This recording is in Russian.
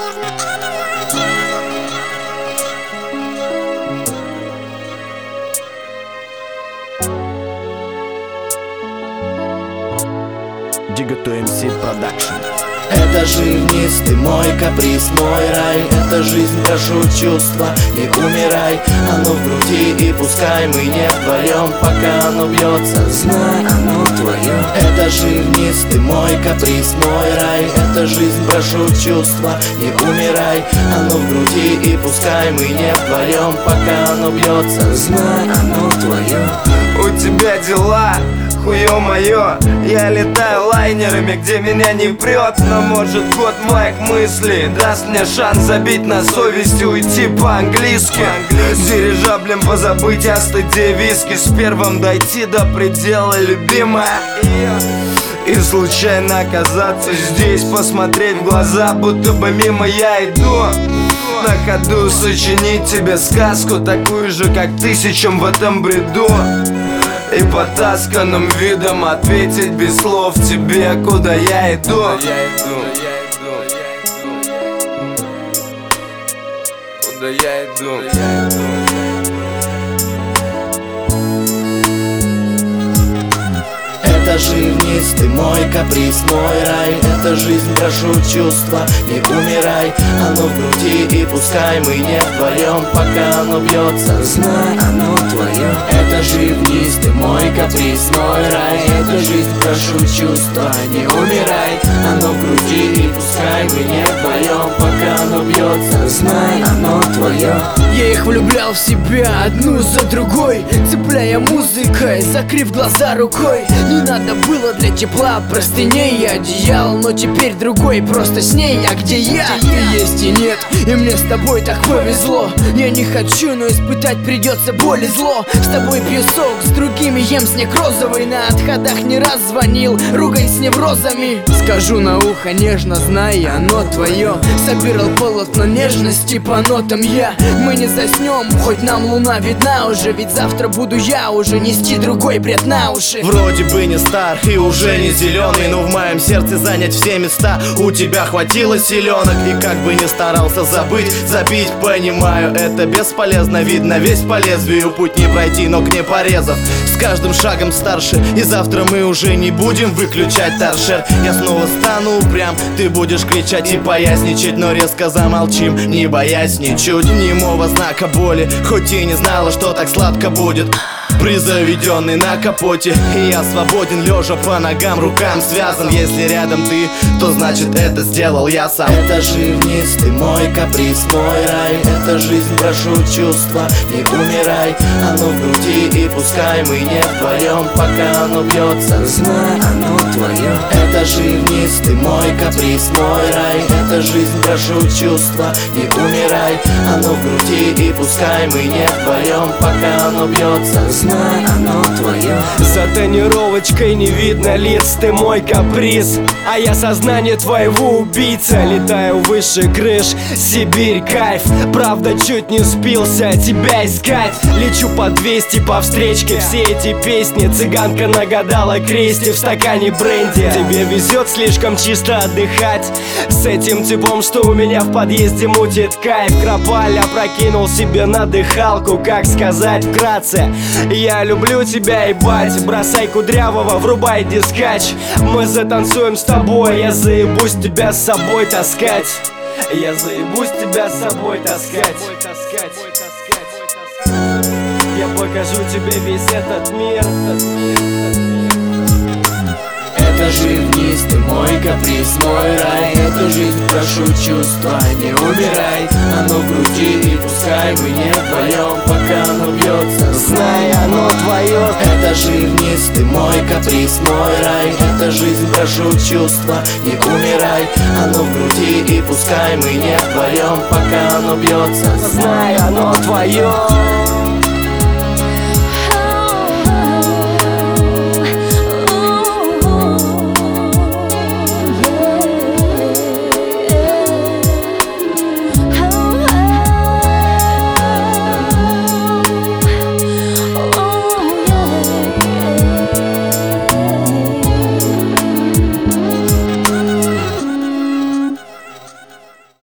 Digital MC Production. Этажи вниз, ты мой каприз, мой рай. Это жизнь, прошу чувства, не умирай. Оно в груди и пускай мы не вдвоем, пока оно бьется, знай, оно твое. Этажи вниз, ты мой каприз, мой рай. Это жизнь, прошу чувства, не умирай. Оно в груди и пускай мы не вдвоем, пока оно бьется, знай, оно твое. У тебя дела, хуё моё. Я летаю лайнерами, где меня не прет. Но может год моих мыслей даст мне шанс забить на совесть и уйти по-английски. Дирижаблем позабыть о стыде виски. С первым дойти до предела, любимая. И случайно оказаться здесь, посмотреть в глаза, будто бы мимо я иду. На ходу сочинить тебе сказку, такую же, как тысячам в этом бреду. И потасканным видом ответить без слов тебе, куда я иду. Куда я иду. Этажи вниз, ты мой каприз, мой рай. Это жизнь, прошу чувства, не умирай. Оно в груди и пускай мы не вдвоем, пока оно бьется, знай, оно твое. Этажи вниз, ты мой каприз, мой рай. Это жизнь, прошу чувства, не умирай. Оно в груди и пускай мы не вдвоем, пока оно бьется, знай, оно твое. Я их влюблял в себя одну за другой, цепляя музыкой, закрыв глаза рукой. Не надо было для тепла простыней и одеял, но теперь другой, просто с ней, а где я? Ты есть и нет, и мне с тобой так повезло. Я не хочу, но испытать придется боль и зло. С тобой пью сок, с другими ем снег розовый. На отходах не раз звонил, ругай с неврозами. Скажу на ухо нежно, знай, оно твое. Собирал полотно нежности по нотам я. Мы не заснем, хоть нам луна видна уже. Ведь завтра буду я уже нести другой бред на уши. Вроде бы не стар и уже не зеленый, но в моем сердце занять все места у тебя хватило силенок. И как бы не старался забыть, забить, понимаю, это бесполезно. Видно, весь по лезвию путь не пройти, ног не порезав. С каждым шагом старше, и завтра мы уже не будем выключать торшер. Я снова стану упрям, ты будешь кричать и поясничать, но резко замолчим, не боясь ничуть немого знака боли. Хоть и не знала, что так сладко будет, призаведенный на капоте. И я свободен, лежа по ногам, рукам связан. Если рядом ты, то значит это сделал я сам. Этажи вниз, ты мой каприз, мой рай. Это жизнь, прошу чувства, не умирай. Оно в груди и пускай мы не вдвоем, пока оно бьется, знай, оно твое. Этажи вниз, ты мой каприз, мой рай. Это жизнь, прошу чувства, не умирай. Оно в груди и пускай мы не вдвоем, пока оно бьется, знай, оно твое. За тонировочкой не видно лиц, ты мой каприз, а я сознание твоего убийца. Летаю выше крыш, Сибирь, кайф. Правда, чуть не спился тебя искать. Лечу по 200 по встречке. Все эти песни цыганка нагадала крести в стакане бренди. Тебе везет слишком чисто отдыхать с этим типом, что у меня в подъезде мутит кайф. Кропаль опрокинул себе на дыхалку, как сказать вкратце: я люблю тебя, ебать. Бросай кудрявого, врубай дискач. Мы затанцуем с тобой, я заебусь тебя с собой таскать. Я заебусь тебя с собой таскать. Я покажу тебе весь этот мир. Этажи вниз, ты мой каприз, мой рай. Эту жизнь, прошу чувства, не умирай. Оно в груди и пускай мы не вдвоем, пока оно бьется, знай, оно твое. Этажи вниз, ты мой каприз, мой рай. Это жизнь, прошу чувства, не умирай. Оно в груди и пускай мы не вдвоем, пока оно бьется, знай, оно твое.